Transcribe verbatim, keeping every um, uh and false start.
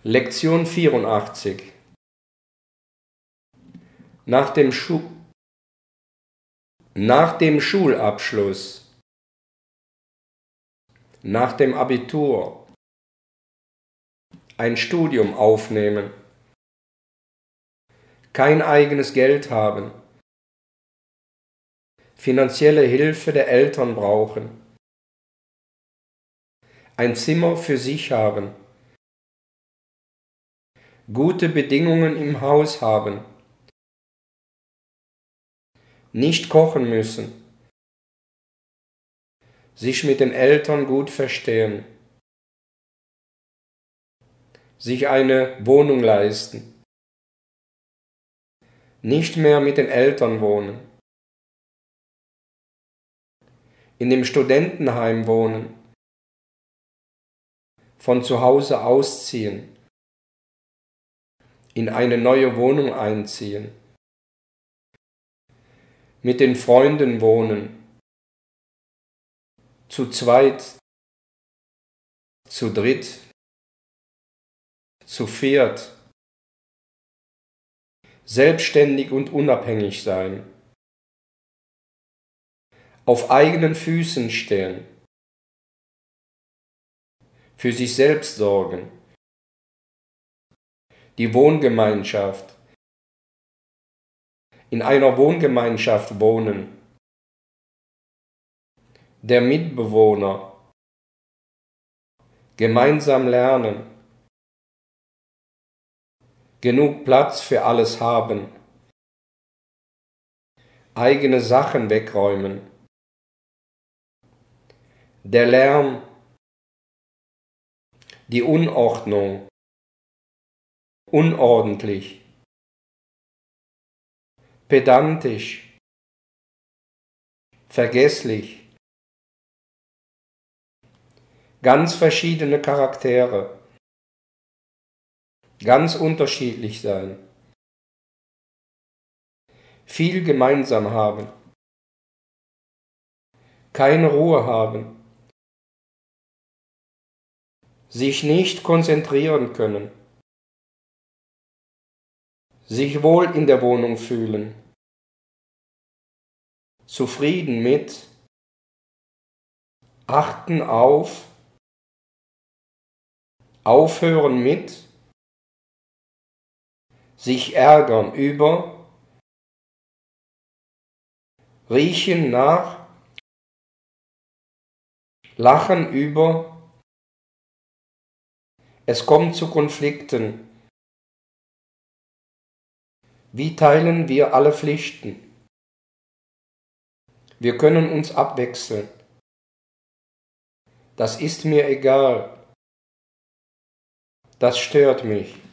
Lektion vierundachtzig. Nach dem, Schu nach dem Schulabschluss, nach dem Abitur, ein Studium aufnehmen, kein eigenes Geld haben, finanzielle Hilfe der Eltern brauchen, ein Zimmer für sich haben, gute Bedingungen im Haus haben, nicht kochen müssen, sich mit den Eltern gut verstehen, sich eine Wohnung leisten, nicht mehr mit den Eltern wohnen, in dem Studentenheim wohnen, von zu Hause ausziehen, in eine neue Wohnung einziehen, mit den Freunden wohnen, zu zweit, zu dritt, zu viert, selbstständig und unabhängig sein, auf eigenen Füßen stehen, für sich selbst sorgen, die Wohngemeinschaft, in einer Wohngemeinschaft wohnen, der Mitbewohner, gemeinsam lernen, genug Platz für alles haben, eigene Sachen wegräumen, der Lärm, die Unordnung, unordentlich, pedantisch, vergesslich, ganz verschiedene Charaktere, ganz unterschiedlich sein, viel gemeinsam haben, keine Ruhe haben, sich nicht konzentrieren können, sich wohl in der Wohnung fühlen, zufrieden mit, achten auf, aufhören mit, sich ärgern über, riechen nach, lachen über, es kommt zu Konflikten. Wie teilen wir alle Pflichten? Wir können uns abwechseln. Das ist mir egal. Das stört mich.